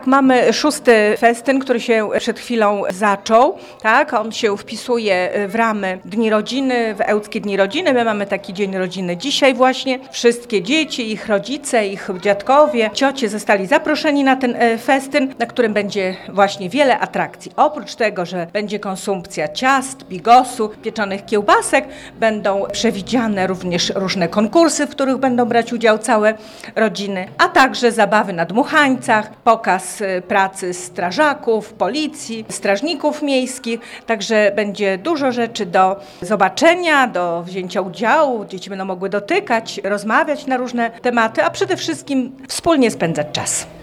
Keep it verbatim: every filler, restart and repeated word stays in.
Mamy szósty festyn, który się przed chwilą zaczął, tak? On się wpisuje w ramy Dni Rodziny, w Ełckie Dni Rodziny. My mamy taki Dzień Rodziny dzisiaj właśnie. Wszystkie dzieci, ich rodzice, ich dziadkowie, ciocie zostali zaproszeni na ten festyn, na którym będzie właśnie wiele atrakcji. Oprócz tego, że będzie konsumpcja ciast, bigosu, pieczonych kiełbasek, będą przewidziane również różne konkursy, w których będą brać udział całe rodziny, a także zabawy na dmuchańcach, pokaz pracy strażaków, policji, strażników miejskich, także będzie dużo rzeczy do zobaczenia, do wzięcia udziału. Dzieci będą mogły dotykać, rozmawiać na różne tematy, a przede wszystkim wspólnie spędzać czas.